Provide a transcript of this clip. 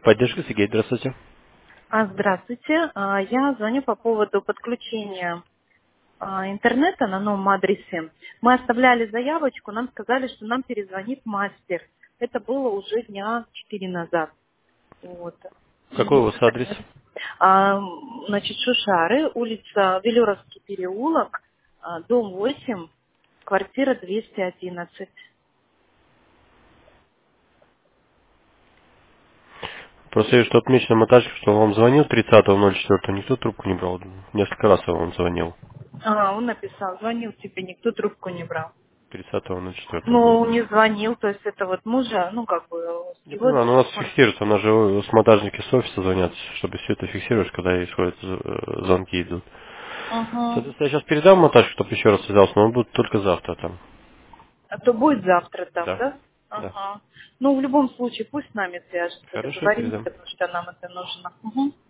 Поддержка, Сергей, здравствуйте. Здравствуйте. Я звоню по поводу подключения интернета на новом адресе. Мы оставляли заявочку, нам сказали, что нам перезвонит мастер. Это было уже дня 4 назад. Вот. Какой у И, вас адрес? наконец, значит, Шушары, улица Велюровский переулок, дом 8, квартира 211. Просто я что отмечено на монтаже, что он вам звонил 30.04, никто трубку не брал. Несколько раз я вам звонил. Он написал, звонил тебе, никто трубку не брал. 30.04 был. Ну, не звонил, то есть это вот мужа, ну, как бы, с Я его понимаю, но у нас телефона. фиксируется, у нас же с монтажники с офиса звонят, чтобы все это фиксировать, когда исходят звонки идут. Ага. Соответственно, я сейчас передам монтаж, чтобы еще раз связался, но он будет только завтра там. А то будет завтра там, Да. да? Да. Ага. Ну, в любом случае, пусть с нами свяжется, Хорошо, договоримся, передам. потому что нам это нужно. Угу.